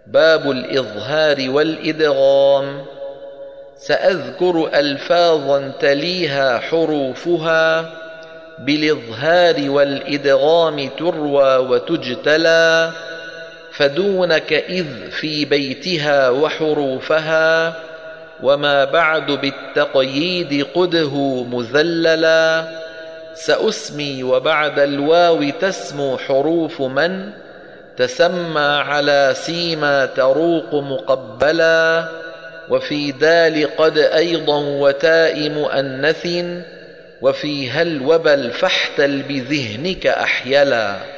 باب الإظهار والإدغام. سأذكر ألفاظا تليها حروفها، بالإظهار والإدغام تروى وتجتلى، فدونك إذ في بيتها وحروفها، وما بعد بالتقييد قده مذللا. سأسمي وبعد الواو تسمو حروف من تسمى على سيما تروق مقبلا، وفي دال قد أيضا وتاء مؤنث، وفي هل وبل فاحتل بذهنك أحيلا.